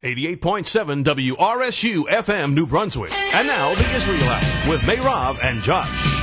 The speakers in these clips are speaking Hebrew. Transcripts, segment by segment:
88.7 WRSU FM New Brunswick. And now the Israel Hour with Mayrav and Josh.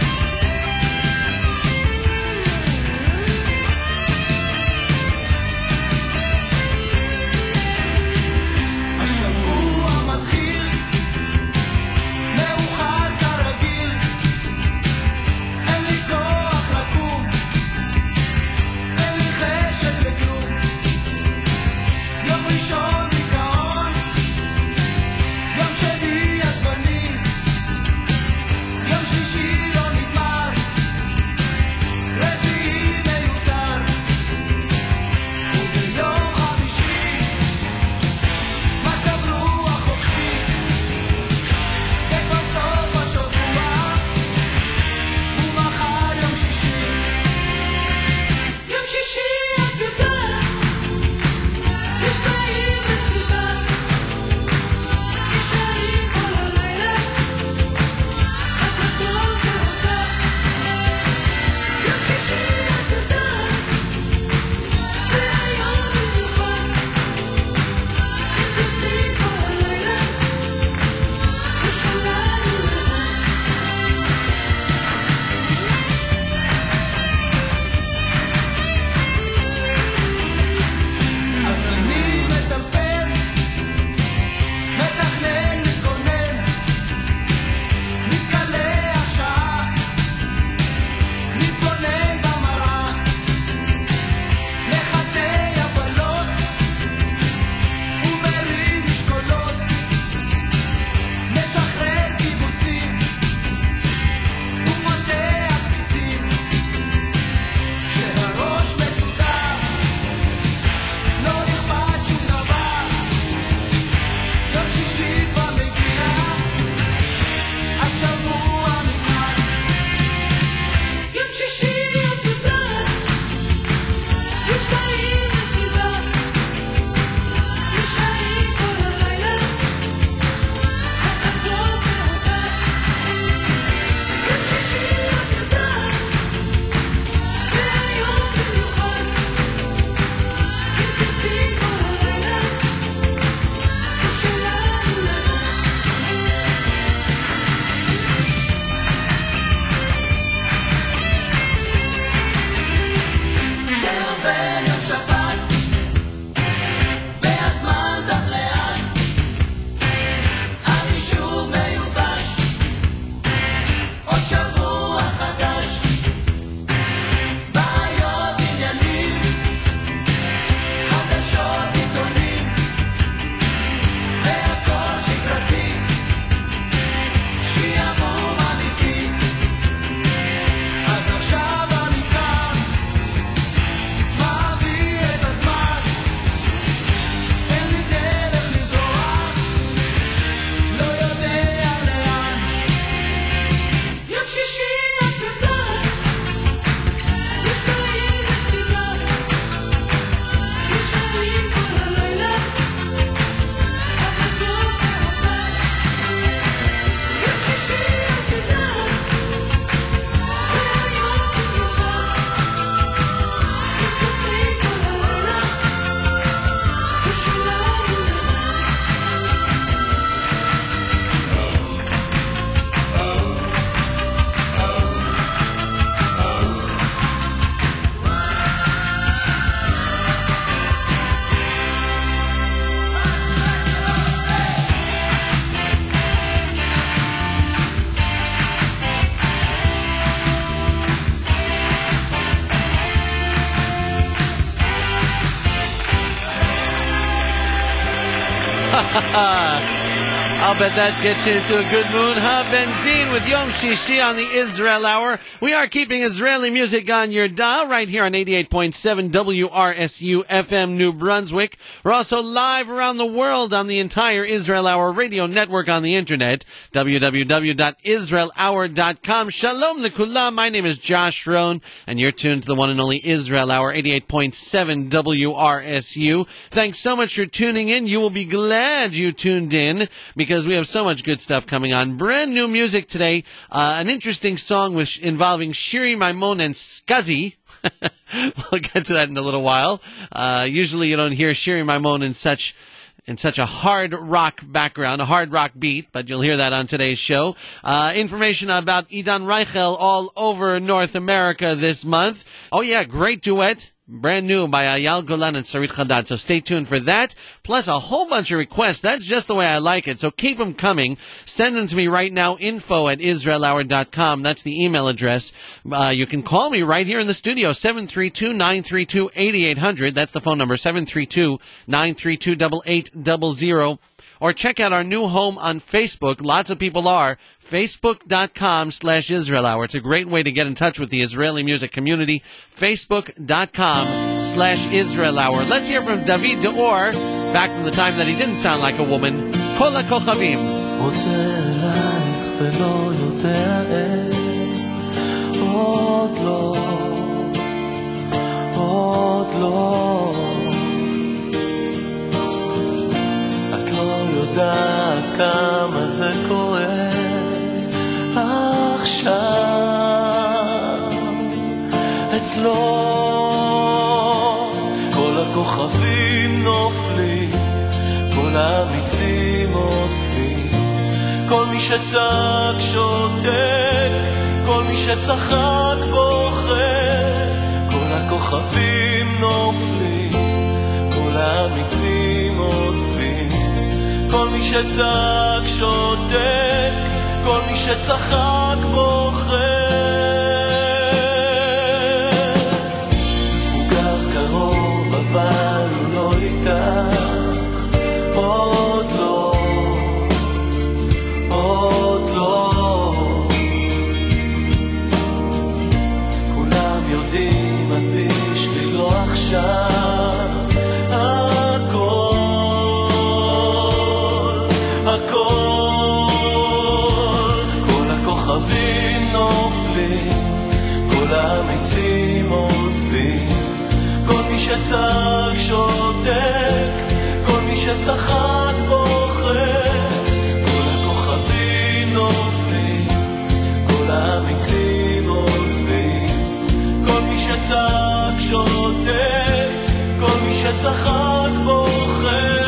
I'll bet that gets you into a good mood, huh? Benzine with Yom Shishi on the Israel Hour. We are keeping Israeli music on your dial right here on 88.7 WRSU FM New Brunswick. We're also live around the world on the entire Israel Hour radio network on the internet, www.israelhour.com. Shalom lekulam. My name is Josh Rohn, and you're tuned to the one and only Israel Hour, 88.7 WRSU. Thanks so much for tuning in. You will be glad you tuned in because we have so much good stuff coming on. Brand new music today. An interesting song involving Shiri Maimon and Skazi. We'll get to that in a little while. Usually you don't hear Shiri Maimon in such in such a hard rock background, a hard rock beat, but you'll hear that on today's show. Information about Idan Reichel all over North America this month. Oh yeah, great duet. Brand new by Ayal Golan and Sarit Haddad. So stay tuned for that. Plus a whole bunch of requests. That's just the way I like it. So keep them coming. Send them to me right now. info@israelhour.com. That's the email address. You can call me right here in the studio. 732-932-8800. That's the phone number. 732-932-8800. Or check out our new home on Facebook. Lots of people are. Facebook.com/Israel Hour. It's a great way to get in touch with the Israeli music community. Facebook.com/Israel Hour. Let's hear from David Deor, back from the time that he didn't sound like a woman. Kol HaKochavim. רוצה אלייך ולא יודע איך, עוד לא, עוד לא. את לא יודעת כמה זה כואב עכשיו אצלו. כל הכוכבים נופלים, כל האמיצים אוספים, כל מי שצעק שותק, כל מי שצחק בוחר. כל הכוכבים נופלים, כל האמיצים אוספים, כל מי שצעק שותק, כל מי שצחק בוחר. הוא גר קרוב אבל הוא לא איתך, עוד לא, עוד לא. כולם יודעים את בשבילו עכשיו הכל, הכל. כל הכוכבים נופלים, כל האמיצים עוזבים, כל מי שצעק שותק, כל מי שצחק בוחר. כל הכוכבים נופלים, כל האמיצים עוזבים, כל מי שצעק שותק, כל מי שצחק בוחר.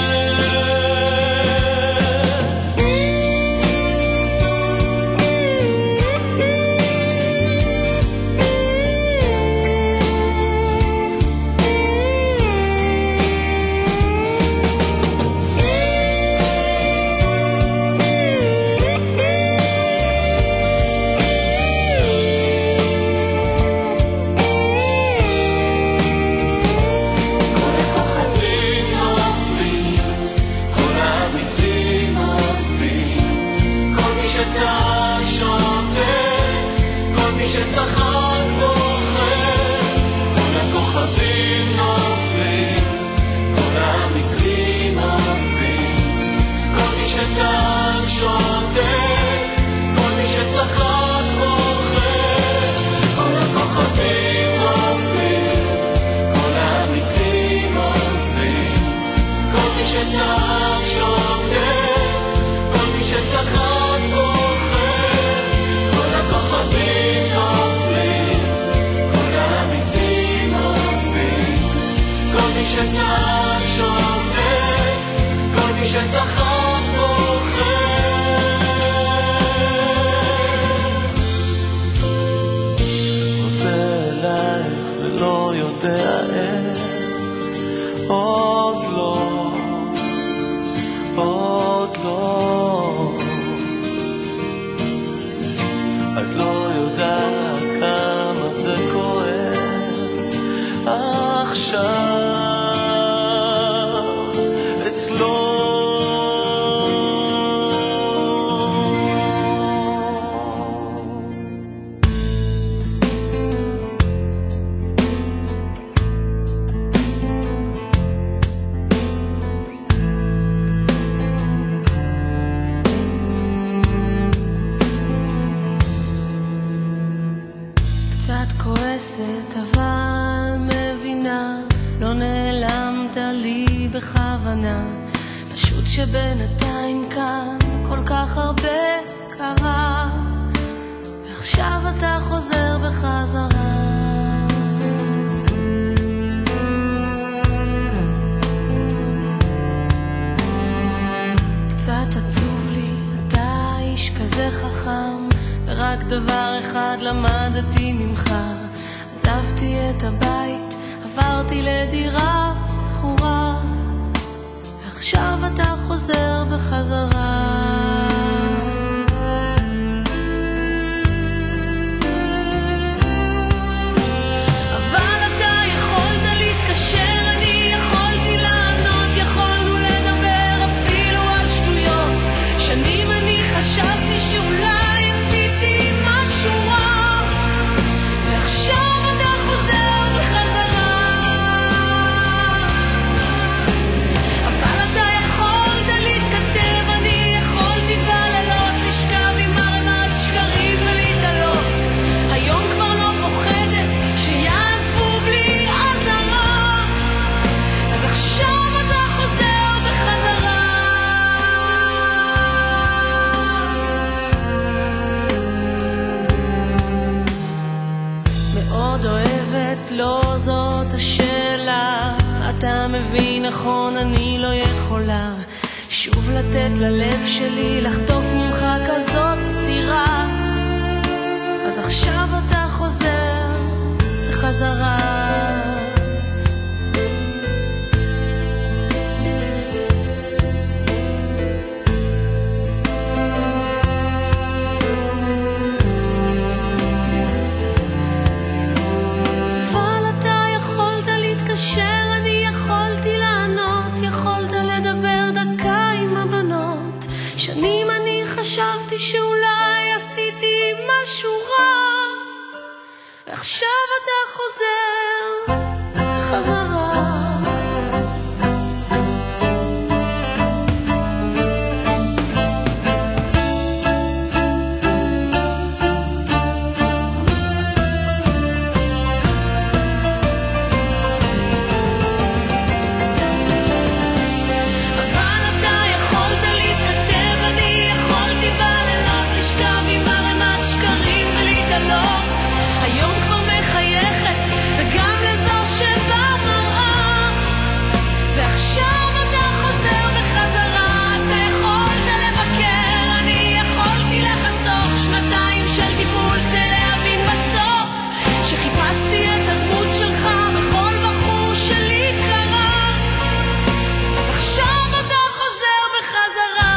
שבינתיים כאן כל כך הרבה קרה, ועכשיו אתה חוזר בחזרה. רק דבר אחד למדתי ממך, עזבתי את הבית, עברתי לדירה שכורה, ועכשיו אתה חוזר בחזרה. חשבתי שאולי עשיתי משהו רע, ועכשיו אתה חוזר בחזרה. אבל אתה יכולת להתכתב, אני יכולתי בלילות לשכב עם ערימת שקרים ולהתעלות. היום כבר לא פוחדת שיעזבו בלי עזרה, אז עכשיו אתה חוזר בחזרה. אוהבת, לא זאת השאלה, אתה מבין נכון, אני לא יכולה שוב לתת ללב שלי לחטוף ממך כזאת סתירה, אז עכשיו אתה חוזר בחזרה. אני יכולתי לענות, יכולת לדבר דקה עם הבנות. שנים אני חשבתי שאולי עשיתי משהו רע, ועכשיו אתה חוזר בחזרה. היום כבר מחייכת וגם לזו שבמראה, ועכשיו אתה חוזר בחזרה. אתה יכולת לבקר, אני יכולתי לחסוך שנתיים של טיפול כדי להבין בסוף שחיפשתי את הדמות שלך בכל בחור שלי קרה, אז עכשיו אתה חוזר בחזרה.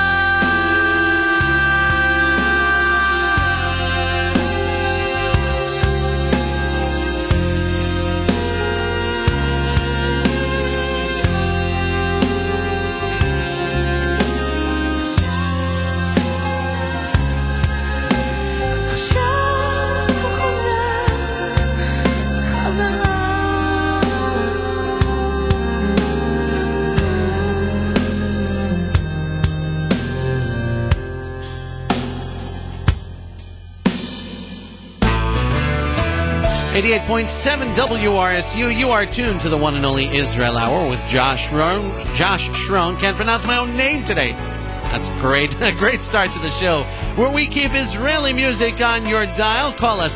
.7 WRSU. You are tuned to the one and only Israel Hour with Josh Schron. Can't pronounce my own name today. That's great. A great start to the show, where we keep Israeli music on your dial. Call us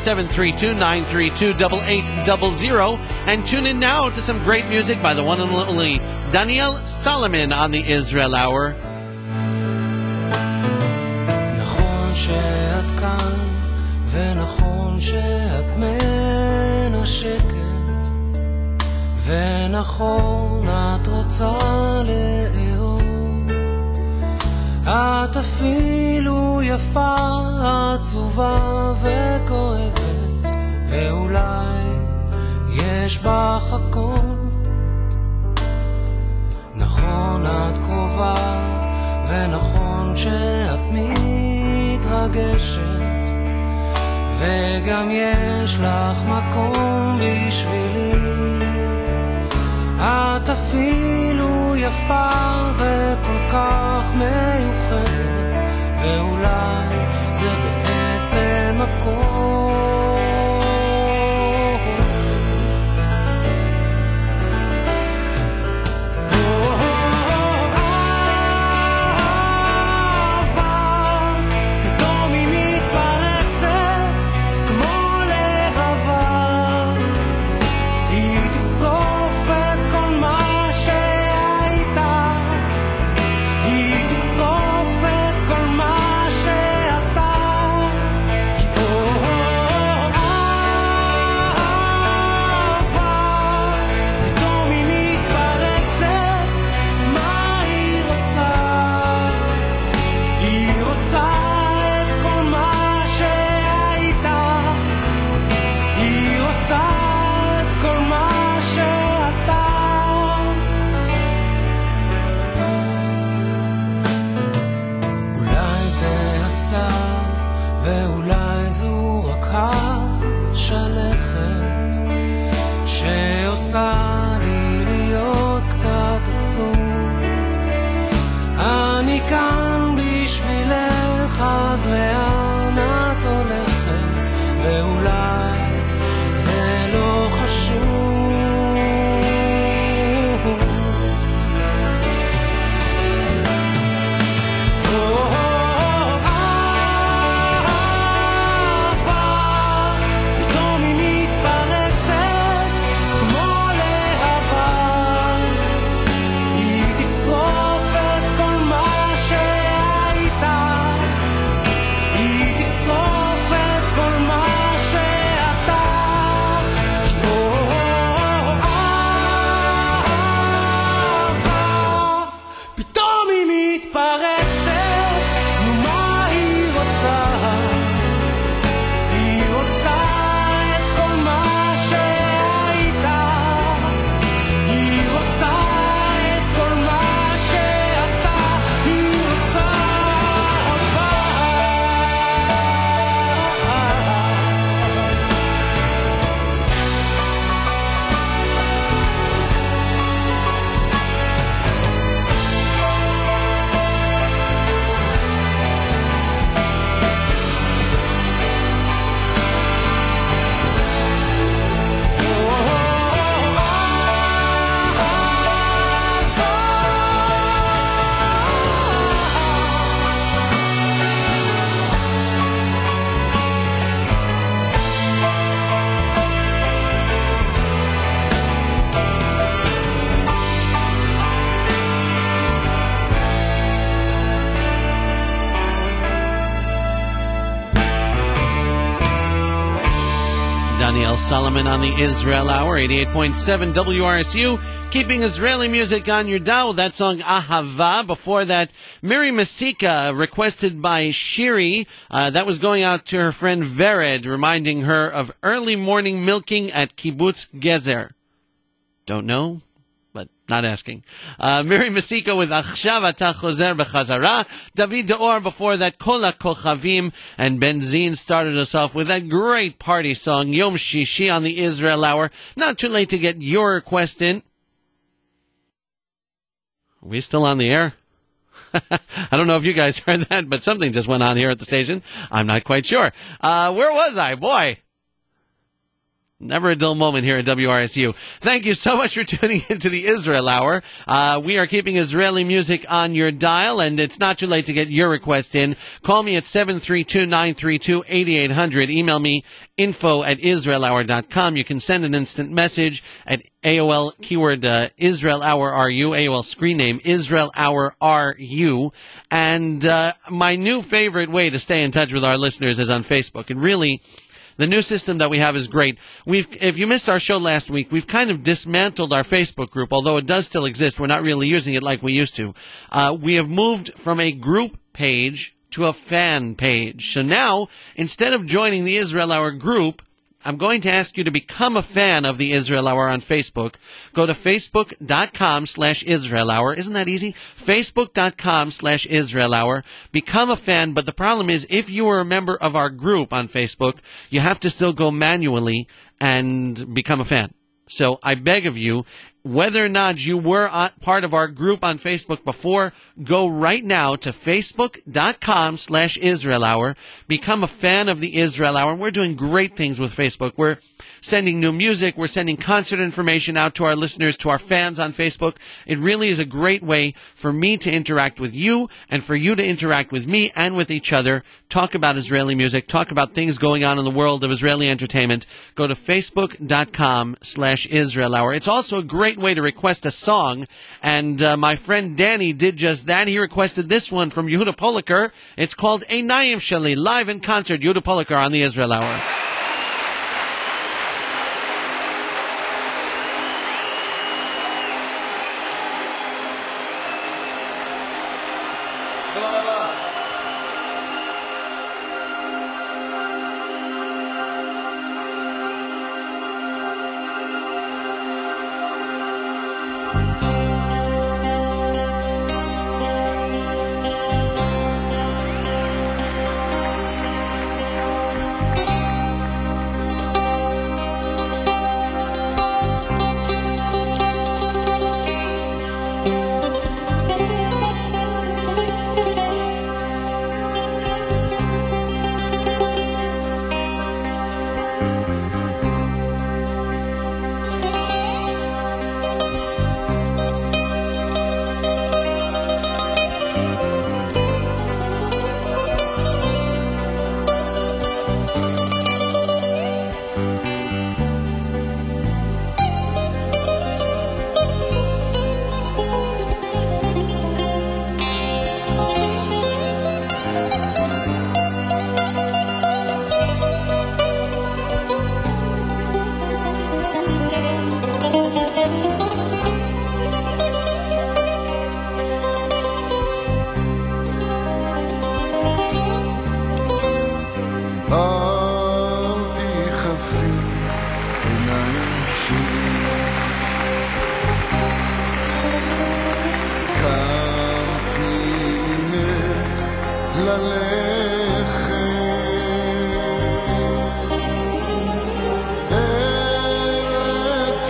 732-932-8800 and tune in now to some great music by the one and only Daniel Solomon on the Israel Hour. נכון שאת כאן ונכון שאת מנשקת, ונכון את רוצה לאהוב, את אפילו יפה, עצובה וכואבת, ואולי יש בך הכל. נכון את קרובה ונכון שאת מתרגשת, וגם יש לך מקום בשבילי, את אפילו יפה וכל כך מיוחדת, ואולי זה בעצם הכל. זו רק השלכת שעושה לי להיות קצת עצוב. אני כאן בשבילך, אז לאן את הולכת? ואולי זה לא חשוב. Daniel Solomon on the Israel Hour, 88.7 WRSU, keeping Israeli music on your dial with that song Ahava. Before that, Miri Masika, requested by Shiri. That was going out to her friend Vered, reminding her of early morning milking at Kibbutz Gezer. Don't know, but not asking. Miri Masika with Achshav Ata Chozer Bechazara. David Deor before that, Kol HaKochavim, and Benzine started us off with that great party song, Yom Shishi, on the Israel Hour. Not too late to get your request in. Are we still on the air? I don't know if you guys heard that, but something just went on here at the station. I'm not quite sure. Where was I? Boy. Never a dull moment here at WRSU. Thank you so much for tuning into the Israel Hour. We are keeping Israeli music on your dial, and it's not too late to get your request in. Call me at 732-932-8800. Email me info@israelhour.com. You can send an instant message at AOL keyword Israel Hour RU, AOL screen name Israel Hour RU. And my new favorite way to stay in touch with our listeners is on Facebook. And really, the new system that we have is great. If you missed our show last week, we've kind of dismantled our Facebook group, although it does still exist. We're not really using it like we used to. We have moved from a group page to a fan page. So now, instead of joining the Israel Hour group, I'm going to ask you to become a fan of the Israel Hour on Facebook. Go to facebook.com/Israel Hour. Isn't that easy? Facebook.com/Israel Hour. Become a fan, but the problem is if you are a member of our group on Facebook, you have to still go manually and become a fan. So I beg of you, whether or not you were part of our group on Facebook before, go right now to facebook.com/Israel Hour. Become a fan of the Israel Hour. We're doing great things with Facebook. We're sending new music. We're sending concert information out to our listeners, to our fans on Facebook. It really is a great way for me to interact with you and for you to interact with me and with each other. Talk about Israeli music. Talk about things going on in the world of Israeli entertainment. Go to facebook.com/Israel Hour. It's also a great way to request a song. And my friend Danny did just that. He requested this one from Yehuda Poliker. It's called Einayim Shali, live in concert. Yehuda Poliker on the Israel Hour. ללכת ארץ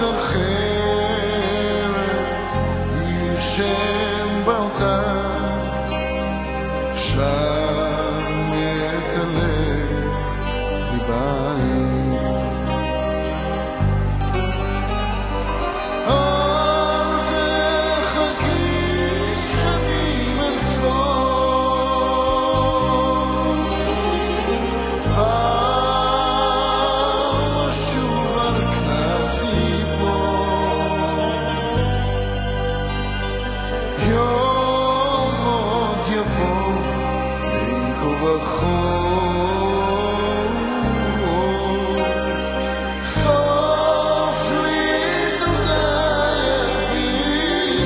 אחרת עיר שם באותה שם אתהלך מבית אל תחכי שנים אספור אשוב על כנף ציפור יום עוד יבוא בין כה וכה סוף לדודה יביא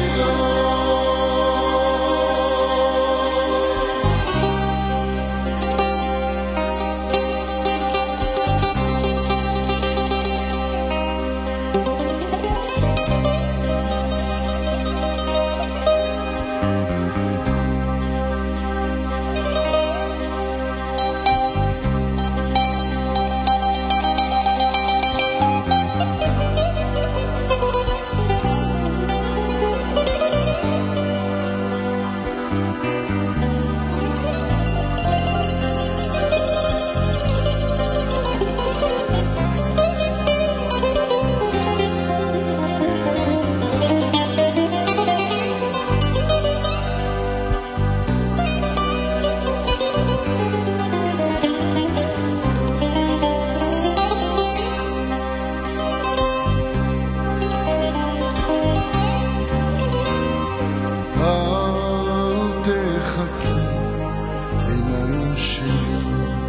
אל תחכי עיניים שלי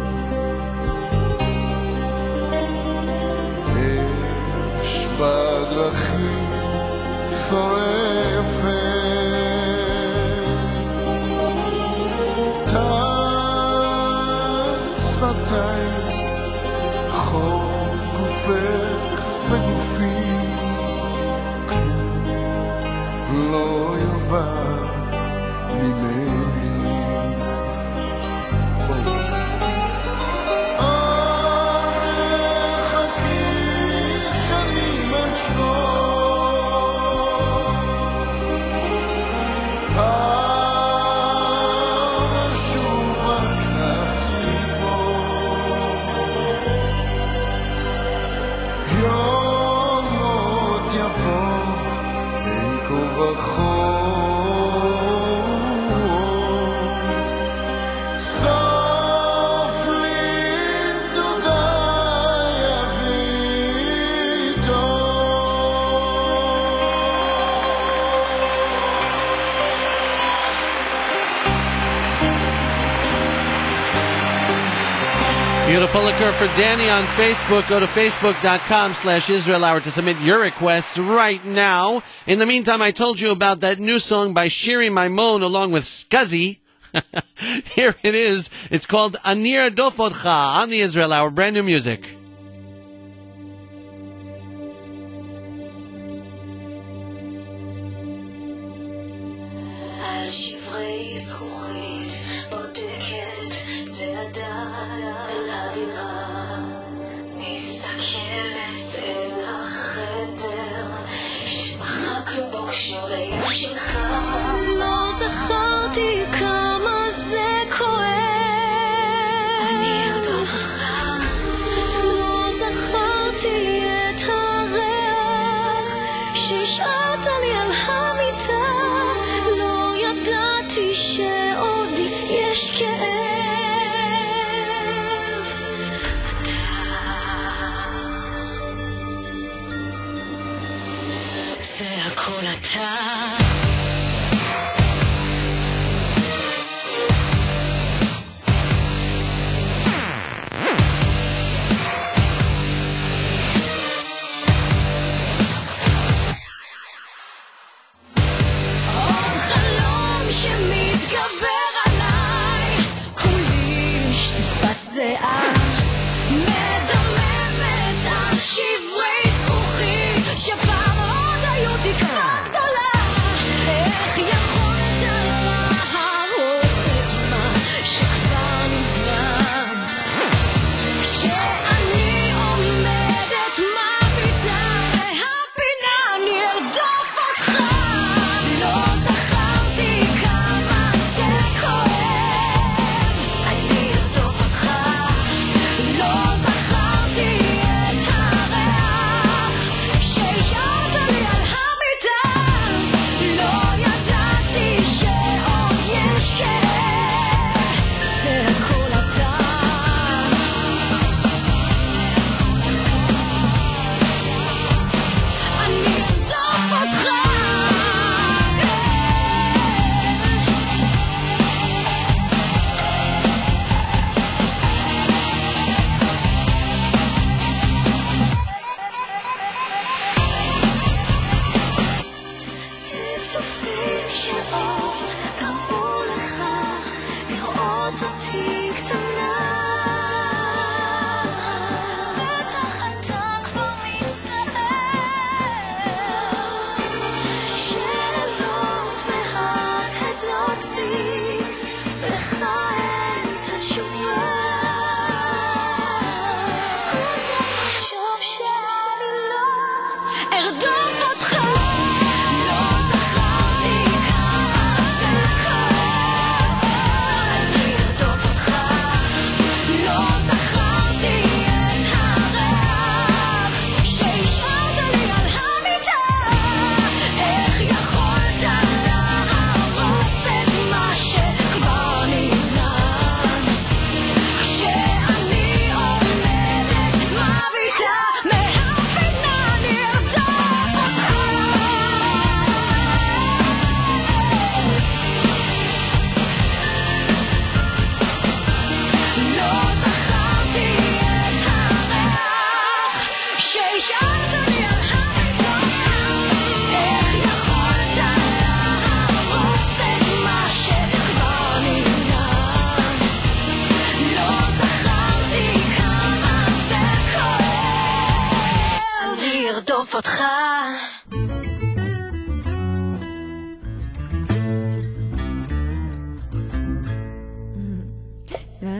אש בדרכים שורפת תח שפתיים חום גופך בגופי כלום לא יובא ממני אל תחכי שנים אספור אשוב על כנף ציפור יום עוד יבוא בין כה וכה סוף לנדודה יביא Beautiful liquor for Danny on Facebook. Go to facebook.com/Israel Hour to submit your requests right now. In the meantime, I told you about that new song by Shiri Maimon along with Scuzzy. Here it is. It's called Ani Ardof Odcha on the Israel Hour. Brand new music. על שברי זכוכית בודקת צעדה אל הדירה מסתכלת אל החדר שצחקנו בו כשהורייה שלך לא זכרתי כמה זה כואב אני ארדוף אותך לא זכרתי את הריח שהשארת לי על המיטה לא ידעתי שעוד יש כאב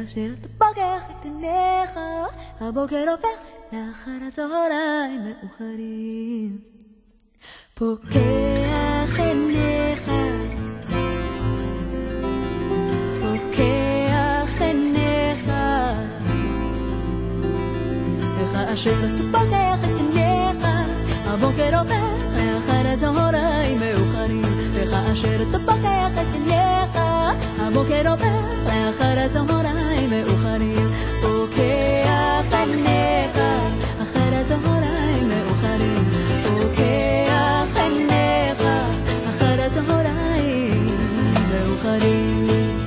כאשר אתה פוקח את עיניך, הבוקר עובר לאחר הצהריים מאוחרים. פוקח עיניך, פוקח עיניך, וכאשר אתה פוקח את עיניך, הבוקר עובר לאחר הצהריים מאוחרים. וכאשר אתה פוקח את עיניך, הבוקר עובר לאחר הצהריים מאוחרים. פוקח עיניך, אחר הצהריים מאוחרים. פוקח עיניך, אחר הצהריים מאוחרים.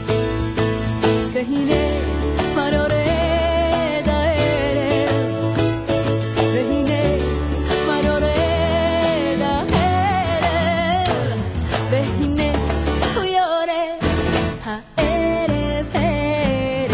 והנה כבר יורד הערב, והנה כבר יורד הערב, והנה הוא יורד הערב הערב.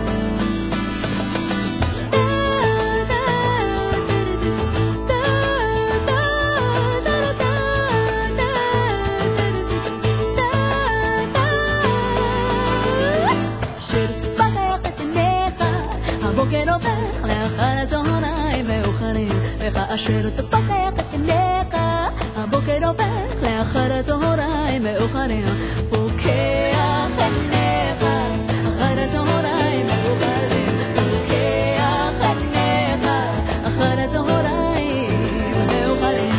הבוקר עובר לאחר הצהריים מאוחרים. וכאשר אתה פוקח את עיניך, הבוקר עובר לאחר הצהריים מאוחרים. פוקח עיניך, אחר הצהריים מאוחרים. פוקח עיניך, אחר הצהריים מאוחרים.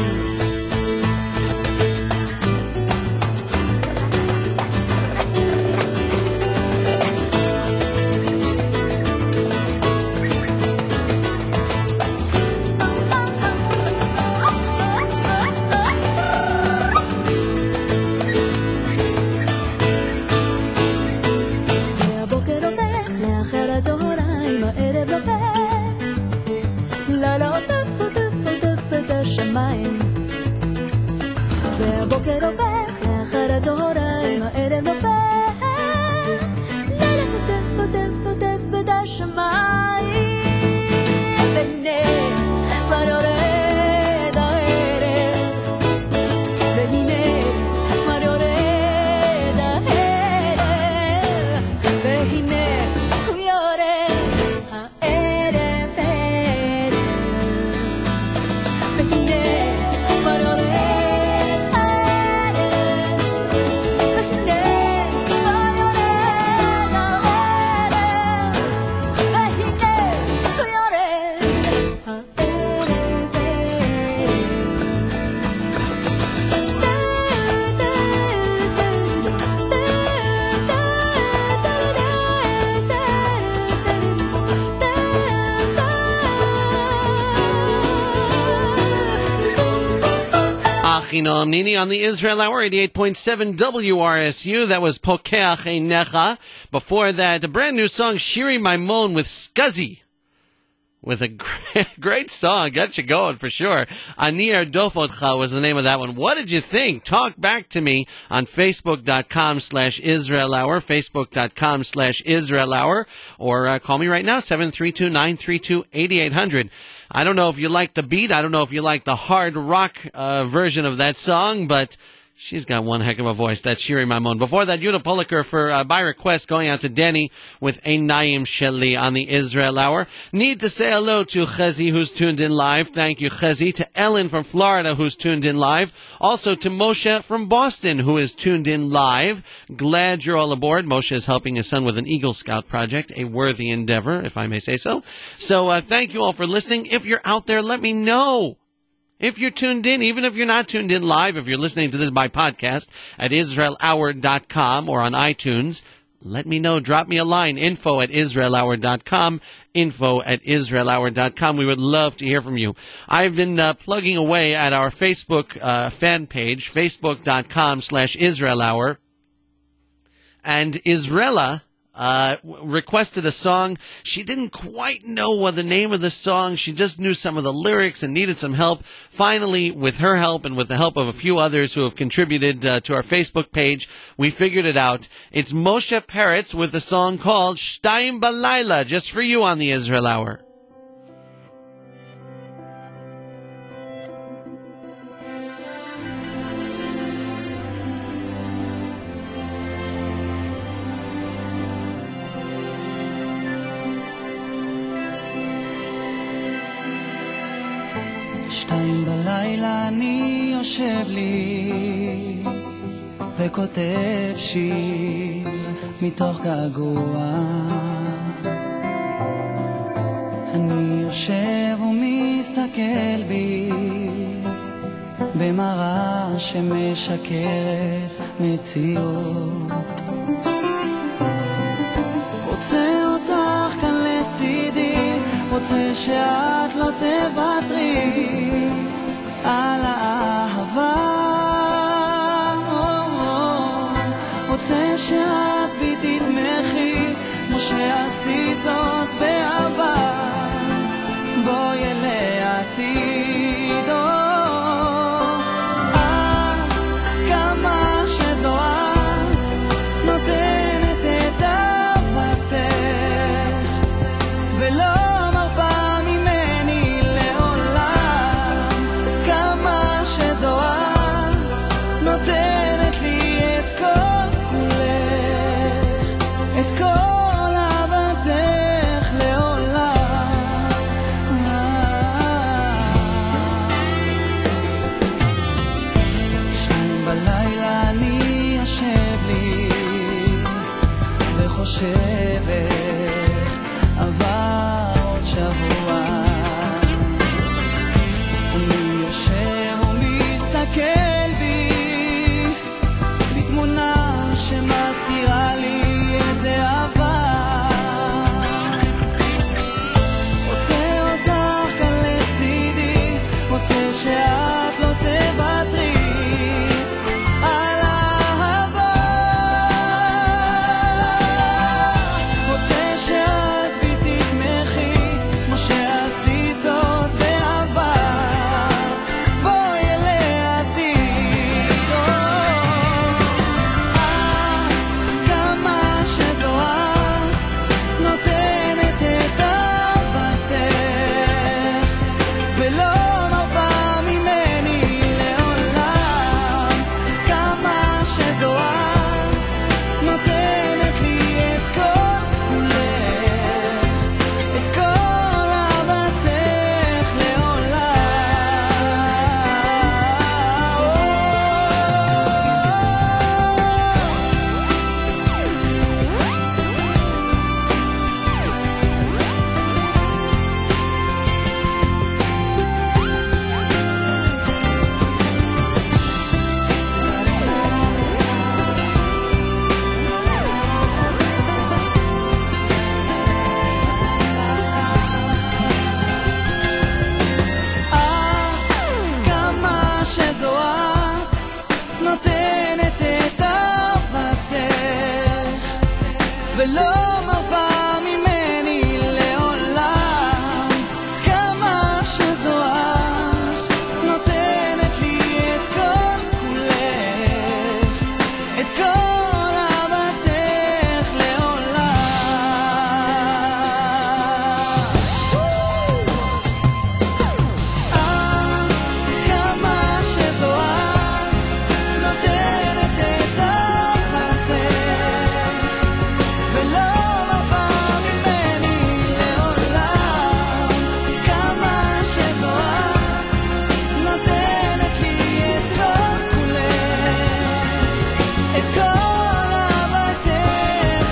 והבוקר עובר לאחר הצהריים, הערב נופל, לילה חוטף חוטף חוטף את השמיים. והנה כבר יורד הערב, והנה כבר יורד הערב, והנה הוא יורד הערב הערב, והנה כבר יורד Achinoam Nini on the Israel Hour, 88.7 WRSU. That was Pokeach Einecha. Before that, a brand new song, Shiri Maimon with Scuzzy. With a great song. Got you going for sure. Ani Erdofotcha was the name of that one. What did you think? Talk back to me on Facebook.com/Israel Hour, Facebook.com/Israel Hour, or call me right now, 732-932-8800. I don't know if you like the beat. I don't know if you like the hard rock version of that song, but she's got one heck of a voice. That's Shiri Maimon. Before that, Yuda Poliker for by request going out to Danny with Einayim Sheli on the Israel Hour. Need to say hello to Chezi, who's tuned in live. Thank you, Chezi. To Ellen from Florida, who's tuned in live. Also to Moshe from Boston, who is tuned in live. Glad you're all aboard. Moshe is helping his son with an Eagle Scout project, a worthy endeavor, if I may say so. So thank you all for listening. If you're out there, let me know. If you're tuned in, even if you're not tuned in live, if you're listening to this by podcast at IsraelHour.com or on iTunes, let me know. Drop me a line, info@IsraelHour.com, info@IsraelHour.com. We would love to hear from you. I've been plugging away at our Facebook fan page, facebook.com/IsraelHour. And Israela requested a song. She didn't quite know what the name of the song. She just knew some of the lyrics and needed some help. Finally, with her help and with the help of a few others who have contributed to our Facebook page, we figured it out. It's Moshe Peretz with a song called Shtayim Balayla, just for you on the Israel Hour. 2 בלילה אני יושב לי וכותב שיר מתוך געגוע. אני יושב ומסתכל בי במראה שמשקרת מציאות. רוצה אותך כאן לצידי, רוצה שאת לא תוותרי על האהבה. רוצה שאת בי תתמכי כמו שעשית זאת בעבר. בואי לעתיד, כמה שזו את נותנת את אהבתך ולא מרפה ממני לעולם. כמה שזו את נותנת לי את כל כולך, את כל אהבתך לעולם. 2 בלילה אני יושב לי וחושב איך עבר עוד שבוע. אני יושב ומסתכל בי בתמונה שמזכירה לי את העבר. רוצה אותך כאן לצידי, רוצה שאת לא תוותרי על האהבה. רוצה שאת בי תתמכי כמו שעשית זאת בעבר. בואי לעתיד, כמה שזו את נותנת את אהבתך ולא מרפה ממני לעולם. כמה שזו את נותנת לי את כל כולך, את כל אהבתך כמה שזו את נותנת את אהבתך ולא מרפה ממני לעולם. כמה שזו את נותנת לי את כל כולך, את כל אהבתך לעולם. כמה שזו את נותנת את אהבתך ולא מרפה ממני לעולם. כמה שזו את נותנת לי את כל כולך, את כל אהבתך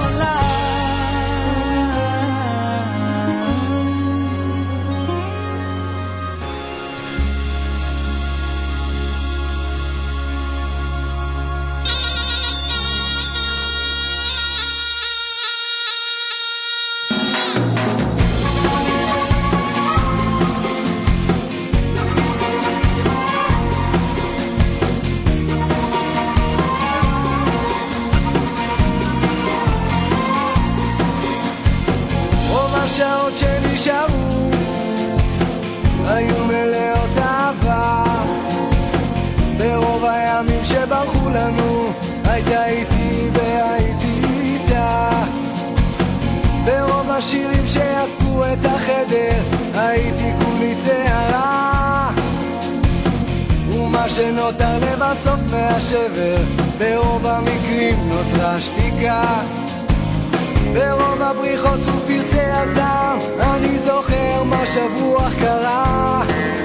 רוב השעות שנשארו היו מלאות אהבה. ברוב הימים שברחו לנו הייתה איתי והייתי איתה. ברוב השירים שעקפו את החדר הייתי כולי שערה. ומה שנותר לבסוף מהשבר ברוב המקרים נותרה שתיקה. ברוב הבריחות ופרצי הזעם אני זוכר מה שבוע קרה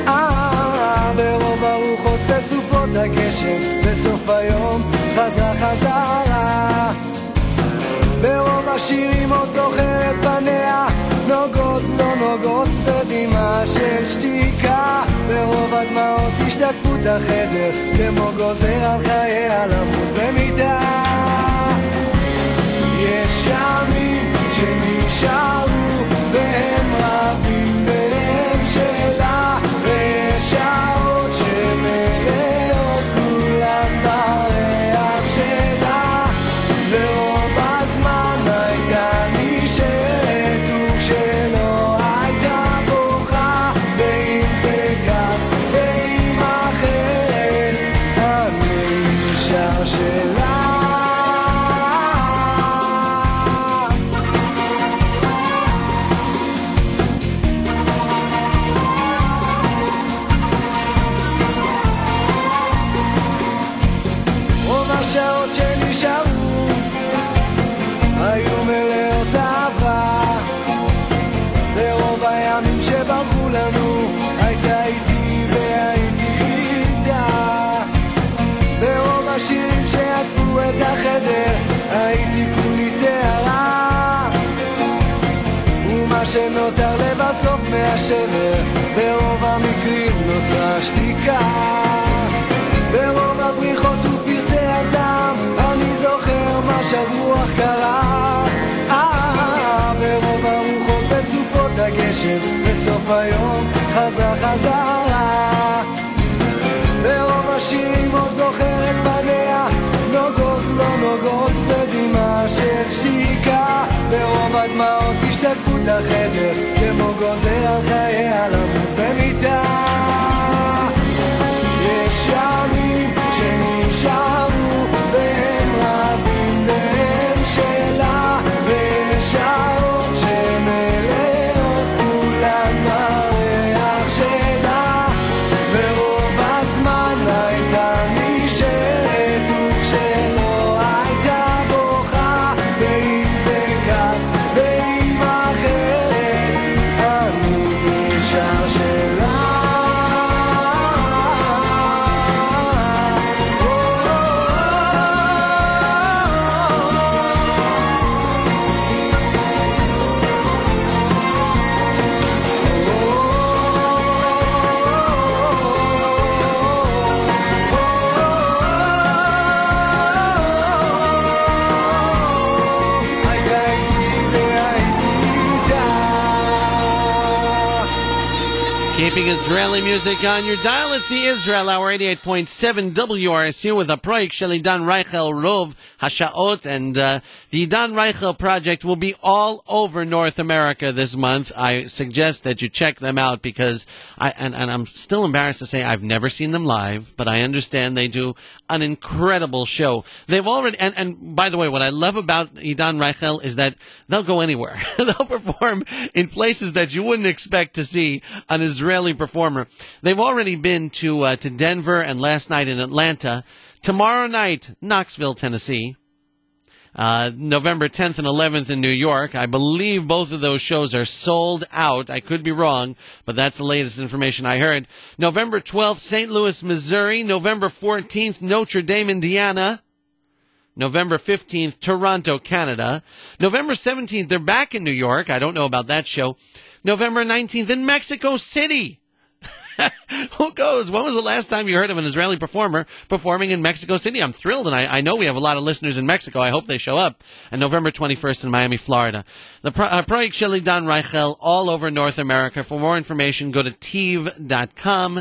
ברוב הרוחות וסופות הגשם בסוף היום חזרה ברוב השירים עוד זוכר את פניה נוגות לא נוגות בדמעה של שתיקה ברוב הדמעות השתקפות החדר כמו גוזר על חייה למות במיטה יש ימים שנשארו והם רבים והם שלה ויש שעות שמלאות כולם בריח שלה ורוב הזמן הייתה נשארת וכשלא הייתה בוכה ואם זה כך ואם אחרת אני נשאר שלה השעות שנשארו היו מלאות אהבה ברוב הימים שברחו לנו הייתה איתי והייתי איתה ברוב השירים שעטפו את החדר הייתי כולי שערה ומה שנותר לבסוף מהשבר ברוב המקרים נותרה שתיקה ברוב הבריחות ופרצי הזעם אני זוכר מה שרוח קרה ברוב הרוחות וסופות הגשם בסוף היום חזרה ברוב השירים עוד זוכר את פניה נוגות לא נוגות בדמעה של שתיקה ברוב הדמעות השתקפות החדר כמו גוזר על חייה למות במיטה יש ימים שנשארו והם רבים והם שלה ויש שעות שמלאות כולן בריח שלה ורוב הזמן הייתה נשארת וכשלא הייתה בוכה ואם זה כך ואם אחרת אני נשאר שלה Keeping Israeli music on your dial, it's the Israel Hour 88.7 WRSU with a project Sheli Dan Reichel Rov Hashaot, and the Dan Reichel project will be all over North America this month. I suggest that you check them out because I'm still embarrassed to say I've never seen them live, but I understand they do an incredible show. They've already, and by the way, what I love about Idan Reichel is that they'll go anywhere. They'll perform in places that you wouldn't expect to see an Israeli performer. They've already been to Denver and last night in Atlanta. Tomorrow night, Knoxville, Tennessee. November 10th and 11th in New York. I believe both of those shows are sold out. I could be wrong, but that's the latest information I heard. November 12th, St. Louis, Missouri. November 14th, Notre Dame, Indiana. November 15th, Toronto, Canada. November 17th, they're back in New York. I don't know about that show. November 19th in Mexico City. Who goes? When was the last time you heard of an Israeli performer performing in Mexico City? I'm thrilled, and I know we have a lot of listeners in Mexico. I hope they show up. And November 21st in Miami, Florida. The Project Sheli Dan Reichel all over North America. For more information, go to teev.com,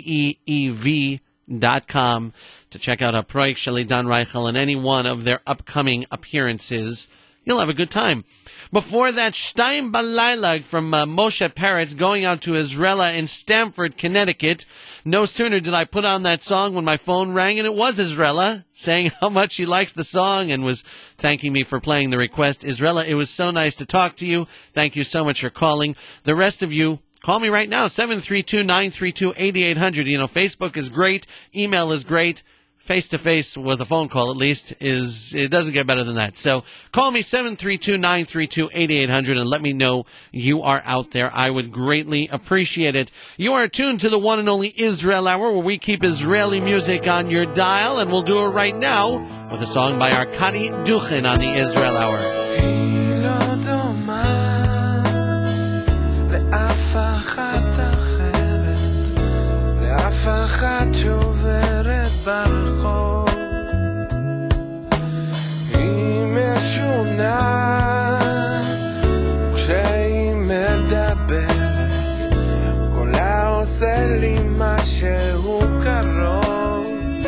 TEEV.com, to check out Project Sheli Dan Reichel and any one of their upcoming appearances. You'll have a good time. Before that, Shtayim Balayla from Moshe Peretz going out to Israela in Stamford, Connecticut. No sooner did I put on that song when my phone rang, and it was Israela saying how much she likes the song and was thanking me for playing the request. Israela, it was so nice to talk to you. Thank you so much for calling. The rest of you, call me right now, 732-932-8800. You know, Facebook is great. Email is great. face-to-face with a phone call, at least, it doesn't get better than that. So call me 732-932-8800 and let me know you are out there. I would greatly appreciate it. You are tuned to the one and only Israel Hour, where we keep Israeli music on your dial, and we'll do it right now with a song by Arkady Duchin on the Israel Hour. אחת שעוברת ברחוב היא משונה כשהיא מדברת קולה עושה לי משהו קרוב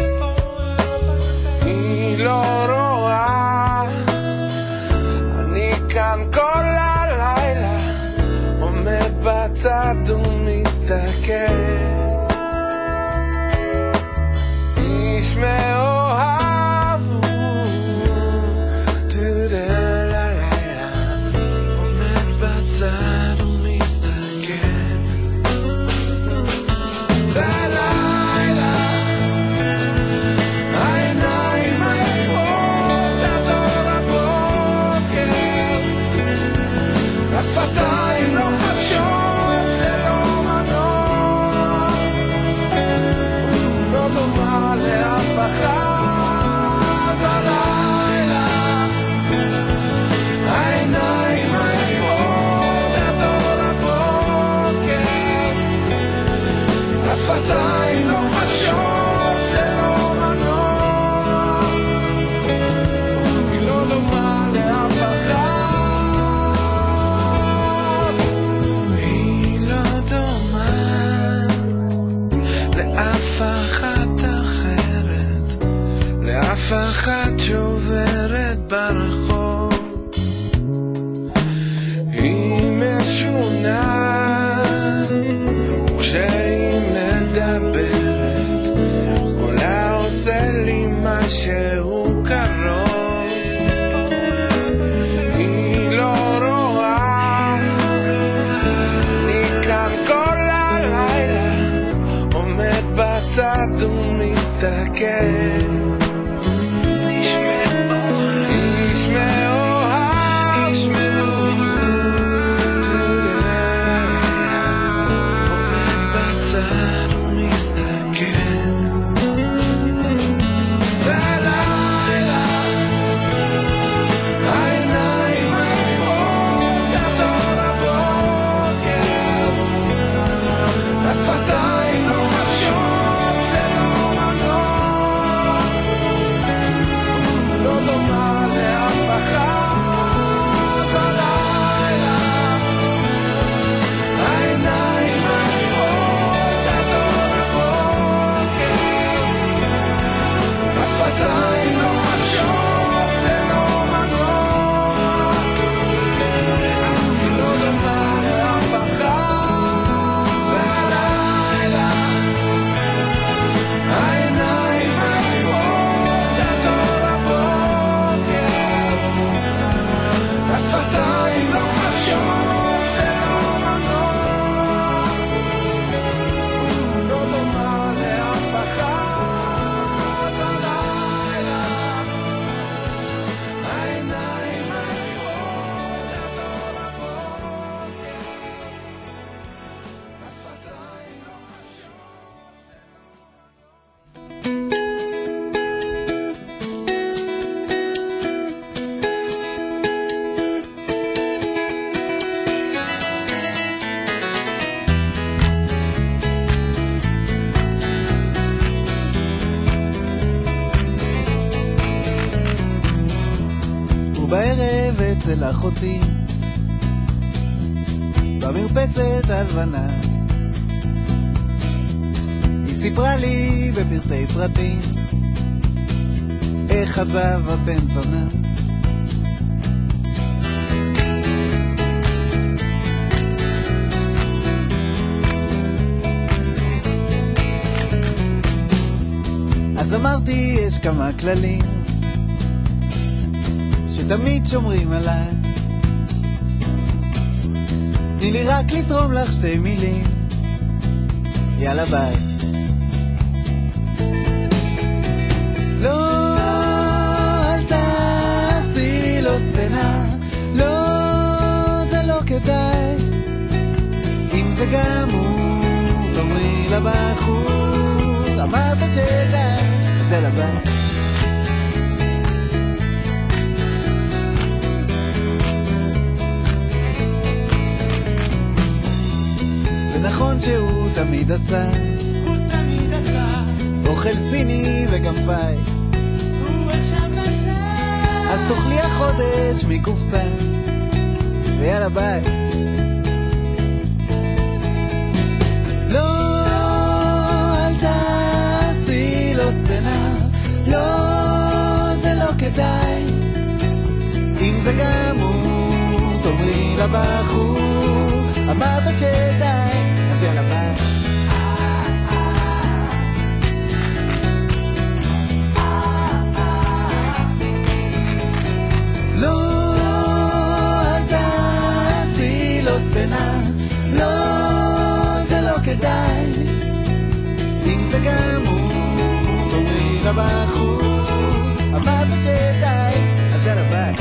היא לא רואה אני כאן כל הלילה עומד בצד ומסתכל איש מאוהב תודה ללילה עומד בצד ומסתכל בלילה העיניים עייפות עד אור הבוקר השפתיים לא חדשות ללא מנוע לא דומה לאף אחד בלילה העיניים עייפות עד אור הבוקר השפתיים לא חדשות ללא מנוע היא לא דומה לאף אחד היא לא דומה לאף אחת אחרת לאף אחת שעוברת ברחוב היא משונה וכשהיא מדברת קולה עושה לי משהו קרוב היא לא רואה אני כאן כל הלילה עומד בצד ומסתכל איש מאוהב עומד בצד ומסתכל בלילה העיניים עייפות עד אור הבוקר השפתיים לא חדשות ללא מנוע לא דומה לאף אחד בלילה העיניים עייפות עד אור הבוקר השפתיים לא חדשות ללא מנוע לא דומה לאף אחד בלילה העיניים עייפות עד אור הבוקר השפתיים לא חדשות ללא מנוע לא דומה לאף אחד בלילה העיניים עייפות עד אור הבוקר השפתיים לא חדשות ובערב אצל אחותי במרפסת הלבנה היא סיפרה לי בפרטי פרטים איך עזב הבן זונה אז אמרתי יש כמה כללים שתמיד שומרים עליי תני לי רק לתרום לך 2 מילים יאללה ביי לא, אל תעשי לו סצנה, לא, זה לא כדאי. אם זה גם הוא, תאמרי לבחור, אמרת שדי, אז יאללה ביי. זה נכון שהוא תמיד עשה, אוכל סיני וגם פאי, אז תאכלי החודש מקופסה, ויאללה ביי. לא, אל תעשי לו סצנה, לא, זה לא כדאי. אם זה גם הוא, תאמרי לבחור, אמרת שדי, אז יאללה ביי. לא, אל תעשי לו סצנה, לא, זה לא כדאי. אם זה גם הוא, תאמרי לבחור, אמרת שדי, אז יאללה ביי.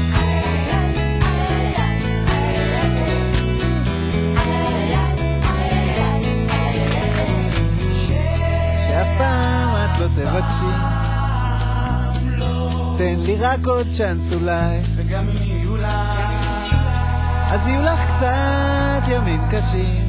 שאף פעם את לא תבקשי, תן לי רק עוד צ'אנס אולי, וגם אם יהיו לך, אז יהיו לך קצת ימים קשים,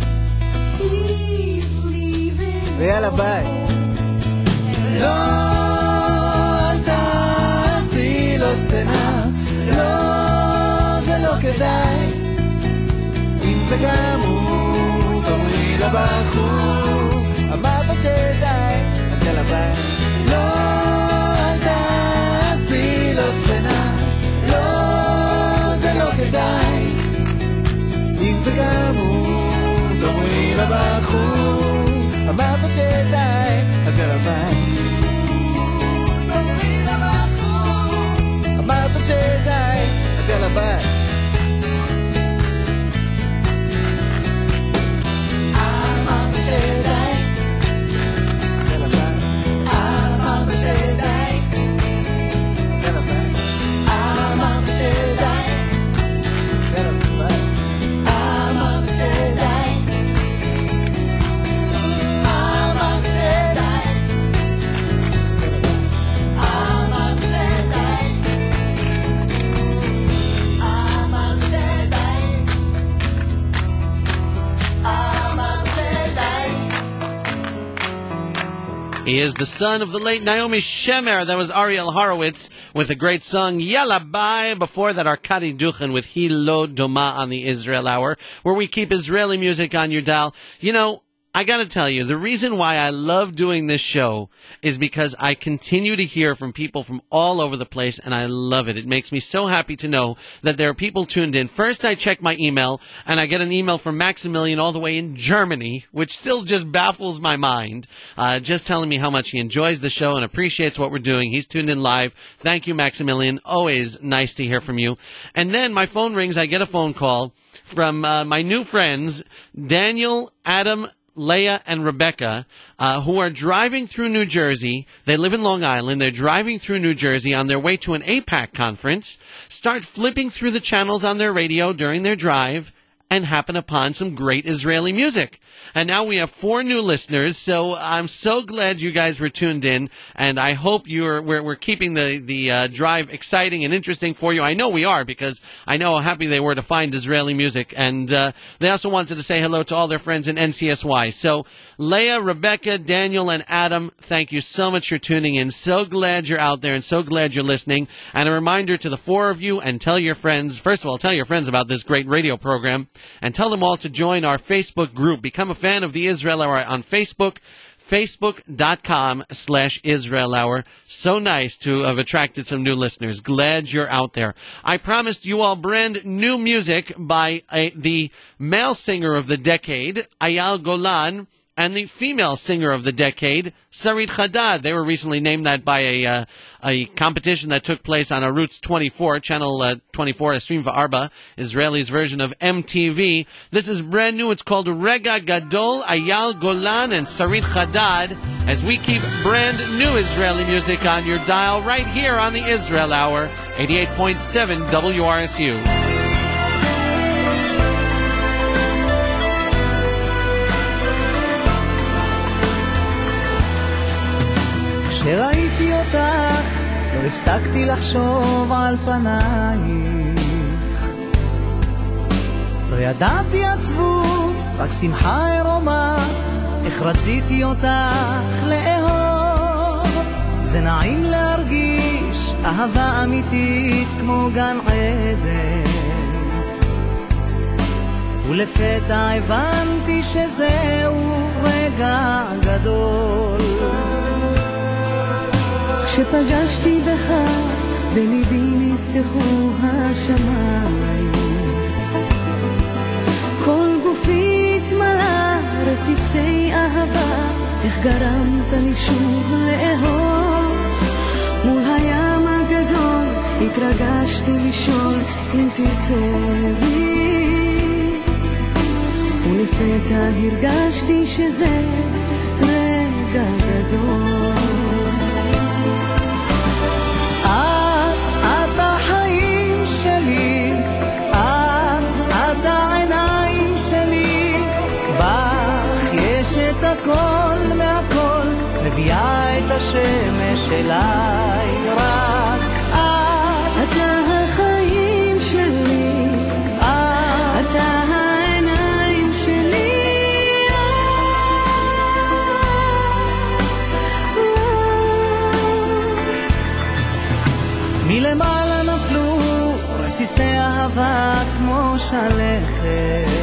ויאללה ביי. לא, אל תעשי לו סצנה, לא, זה לא כדאי. אם זה גם הוא, תאמרי לבחור, אמרת שדי, אז יאללה ביי. לא, אל תעשי לו סצנה, לא, זה לא כדאי. אם זה גם הוא, תאמרי לבחור, אמרת שדי, אז יאללה ביי. תאמרי לבחור, אמרת שדי, אז יאללה ביי. אמרת שדי, He is the son of the late Naomi Shemer. That was Ariel Horowitz with a great song, Yalla Bye. Before that, Arkady Duchin with Hi Lo Doma on the Israel Hour, where we keep Israeli music on your dial. You know, I gotta tell you, the reason why I love doing this show is because I continue to hear from people from all over the place, and I love it. It makes me so happy to know that there are people tuned in. First, I check my email, and I get an email from Maximilian all the way in Germany, which still just baffles my mind, just telling me how much he enjoys the show and appreciates what we're doing. He's tuned in live. Thank you, Maximilian. Always nice to hear from you. And then my phone rings. I get a phone call from my new friends, Daniel, Adam, Leah and Rebecca, who are driving through New Jersey. They live in Long Island. They're driving through New Jersey on their way to an APAC conference, start flipping through the channels on their radio during their drive, and happen upon some great Israeli music. And now we have 4 new listeners, so I'm so glad you guys were tuned in, and I hope we're keeping the drive exciting and interesting for you. I know we are, because I know how happy they were to find Israeli music, and they also wanted to say hello to all their friends in NCSY. So, Leah, Rebecca, Daniel, and Adam, thank you so much for tuning in. So glad you're out there, and so glad you're listening. And a reminder to the 4 of you, and tell your friends, first of all, tell your friends about this great radio program, and tell them all to join our Facebook group. Become a fan of the Israel Hour on Facebook, facebook.com/Israel Hour. So nice to have attracted some new listeners. Glad you're out there. I promised you all brand new music by the male singer of the decade, Eyal Golan, and the female singer of the decade, Sarit Hadad. They were recently named that by a competition that took place on Arutz 24, Channel 24, Esrim V'Arba, Israeli's version of MTV. This is brand new. It's called Rega Gadol, Ayal Golan, and Sarit Hadad, as we keep brand new Israeli music on your dial right here on the Israel Hour, 88.7 WRSU. כשראיתי אותך, לא הפסקתי לחשוב על פנייך. לא ידעתי עצבות, רק שמחה ערומה, איך רציתי אותך לאהוב. זה נעים להרגיש אהבה אמיתית כמו גן עדן. ולפתע הבנתי שזהו רגע גדול. כשפגשתי בך, בליבי נפתחו השמיים. כל גופי התמלא רסיסי אהבה, איך גרמת לי שוב לאהוב. מול הים הגדול התרגשתי לשאול אם תרצה בי, ולפתע הרגשתי שזה רגע גדול. את החיים שלי, את העיניים שלי, בך יש את הכל מהכל, מביאה את השמש אליי. רק את החיים שלי, את העיניים שלי, מלמעלה נפלו רסיסי אהבה כמו שלכת.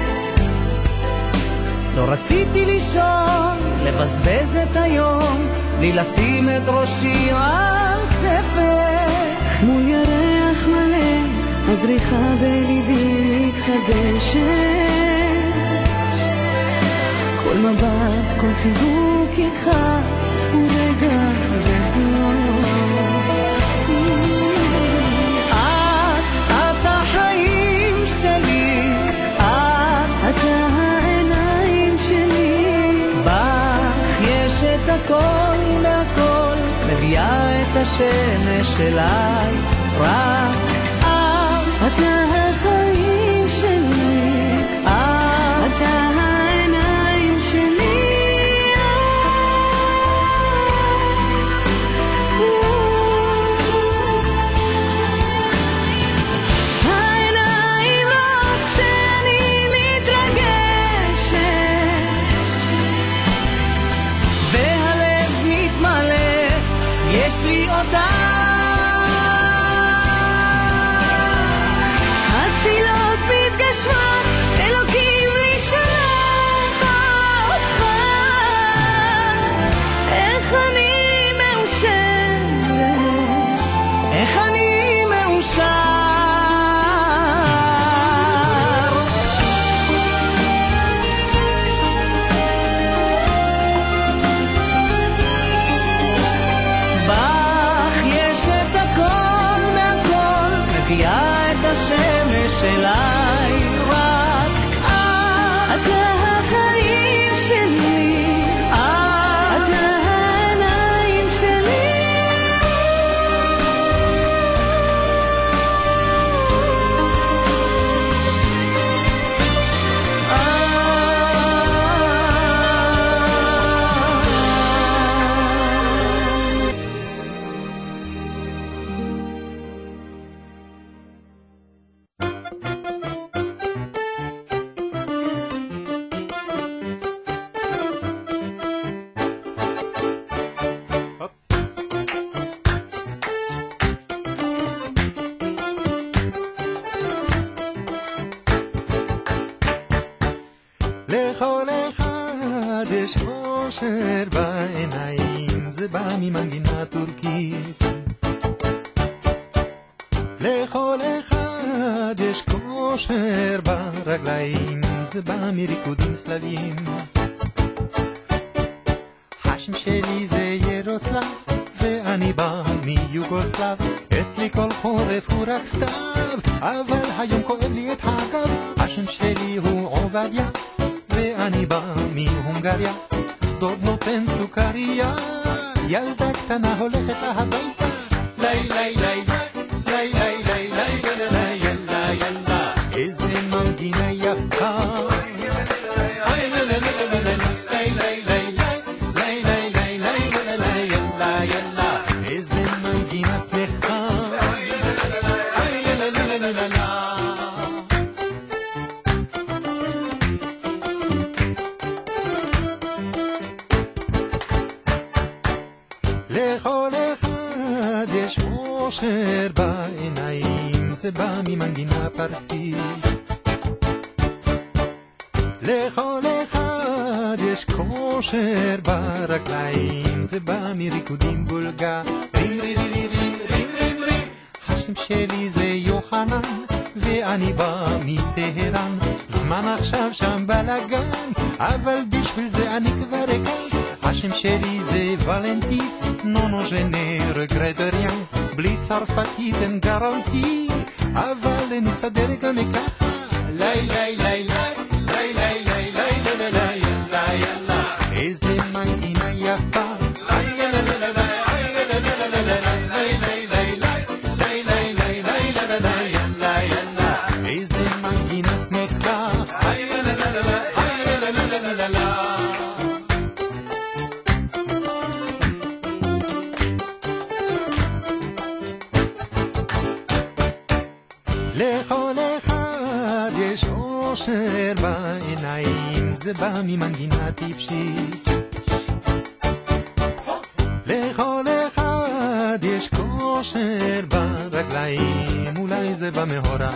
לא רציתי לישון, לבזבז את היום, בלי לשים את ראשי על כתפך. מול ירח מלא, הזריחה בליבי מתחדשת. כל מבט, כל חיבוק איתך, הוא רגע גדול. את החיים שלי, את העיניים שלי, בך יש את הכל מהכל, מביאה את השמש אליי. רק את החיים שלי, את העיניים שלי, העיניים רק כשאני מתרגשת, והלב מתמלא, יש לי אותך. התפילות מתגשמות, אלוקים לי שלך אותך. איך אני מאושרת, איך אני מאושר. בך יש את הכל מהכל, מביאה את השמש אליי. רק את החיים שלי, את העיניים שלי, לכל אחד יש אושר בעיניים, זה בא ממנגינה טורקית. לכל אחד יש כושר ברגליים, זה בא מריקודים סלבים. השם שלי זה ירוסלב, ואני בא מיוגוסלב. אצלי כל חורף הוא רק סתיו, אבל היום כואב לי את הגב. השם שלי הוא עובדיה, ואני בא מהונגריה. דוד נותן סוכריה, ילדה קטנה הולכת הביתה. לי לי לי לי לי לי לי לי ילה ילה, איזה מנגינה יפה. איזה מנגינה שמחה. לכל אחד יש אושר בעיניים, זה בא ממנגינה פרסית. לכל אחד יש כושר ברגליים, זה בא מריקודים בולגרים. השם שלי זה יוחנן, ואני בא מטהרן. זמן עכשיו שם בלגן, אבל בשביל זה אני כבר כאן. השם שלי זה ולנטי, נונו ז'נה רגרט rien. בלי צרפתית אין גרנטי, אבל נסתדר גם ככה. לי לי לי לי, איזה מנגינה יפה. איזה מנגינה שמחה. לכל אחד יש אושר בעיניים, זה בא ממנגינה טיפשית. לכל אחד יש כושר ברגליים, אולי זה בא מהורה.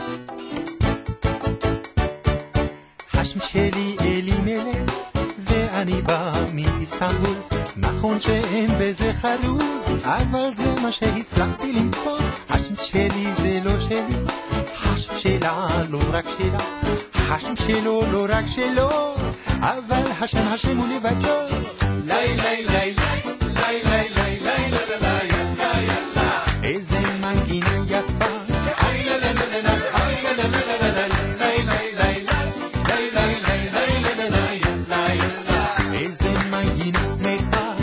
השם שלי אלימלך, ואני בא מאיסטנבול. נכון שאין בזה חרוז, אבל זה מה שהצלחתי למצוא. השם שלי זה לא שלי, השם שלה לא רק שלה, השם שלו לא רק שלו, אבל השם הוא לבדו. לי לי לי לי לי לי לי לי, איזה מנגינה יפה. איזה מנגינה שמחה.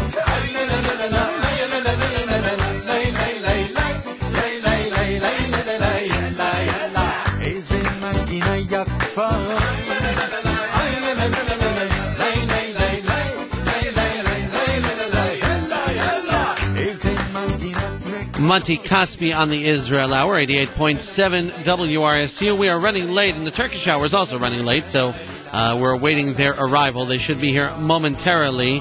איזה מנגינה יפה. Monty Caspi on the Israel Hour, 88.7 WRSU. We are running late, and the Turkish Hour is also running late, so we're awaiting their arrival. They should be here momentarily.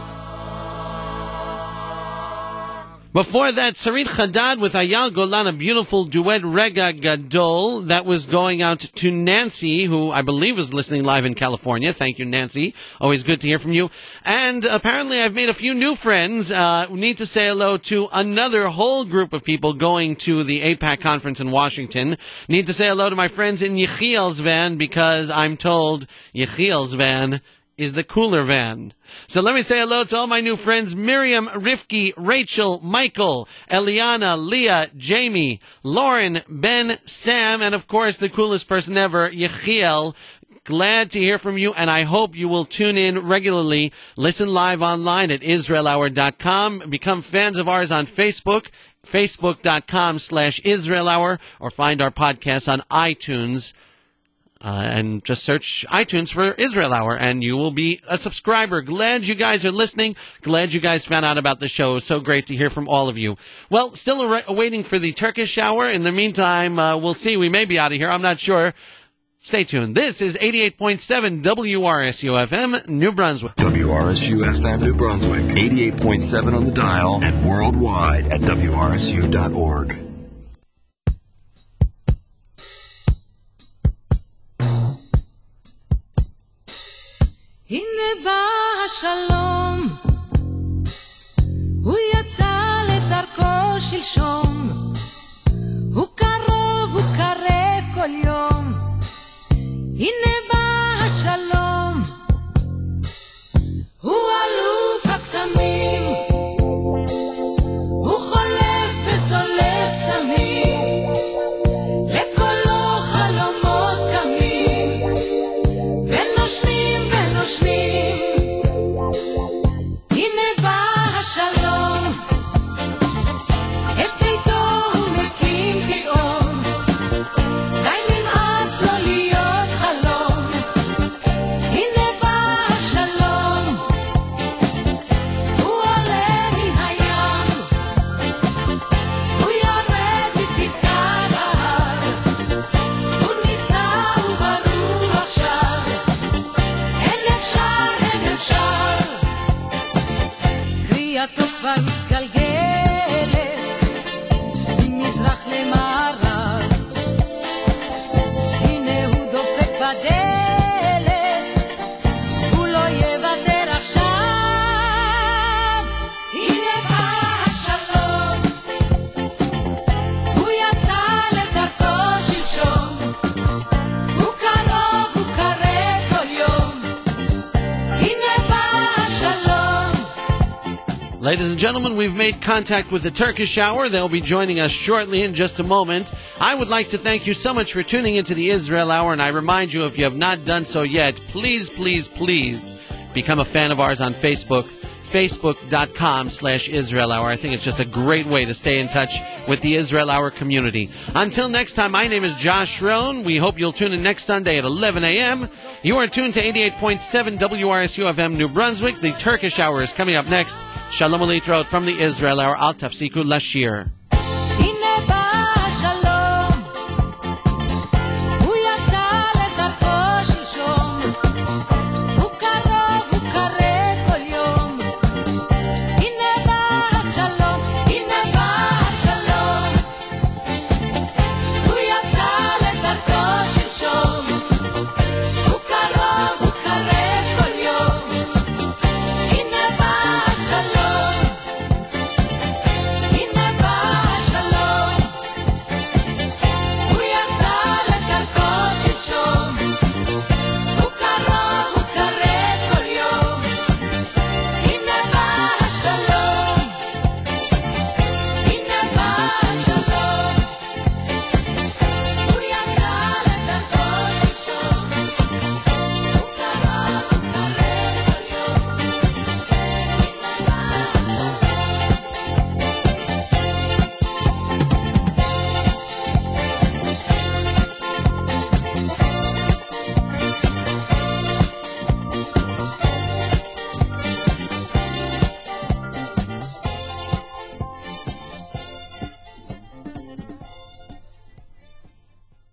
Before that, Sarit Chadad with Ayal Golan, a beautiful duet, Rega Gadol, that was going out to Nancy, who I believe is listening live in California. Thank you, Nancy. Always good to hear from you. And apparently I've made a few new friends. Need to say hello to another whole group of people going to the APAC conference in Washington. Need to say hello to my friends in Yechiel's van, because I'm told Yechiel's van is the cooler van. So let me say hello to all my new friends: Miriam, Rifki, Rachel, Michael, Eliana, Leah, Jamie, Lauren, Ben, Sam, and of course the coolest person ever, Yechiel. Glad to hear from you, and I hope you will tune in regularly. Listen live online at IsraelHour.com. Become fans of ours on Facebook, Facebook.com/IsraelHour, or find our podcast on iTunes. And just search iTunes for Israel Hour, and you will be a subscriber. Glad you guys are listening. Glad you guys found out about the show. It was so great to hear from all of you. Well, still waiting for the Turkish Hour. In the meantime, we'll see. We may be out of here. I'm not sure. Stay tuned. This is 88.7 WRSU FM, New Brunswick. WRSU FM, New Brunswick. 88.7 on the dial and worldwide at WRSU.org. הנה בא השלום, הוא יצא לדרכו שלשום, הוא קרוב, הוא קרב כל יום. הנה בא השלום, הוא אלוף הקסמים, Ladies and gentlemen, we've made contact with the Turkish Hour. They'll be joining us shortly in just a moment. I would like to thank you so much for tuning into the Israel Hour, and I remind you, if you have not done so yet, please, please, please become a fan of ours on Facebook, facebook.com/Israel Hour. I think it's just a great way to stay in touch with the Israel Hour community. Until next time, my name is Josh Rohn. We hope you'll tune in next Sunday at 11 a.m. You are tuned to 88.7 WRSU FM New Brunswick. The Turkish Hour is coming up next. Shalom Aleichem from the Israel Hour. Al Tafsiku Lashir.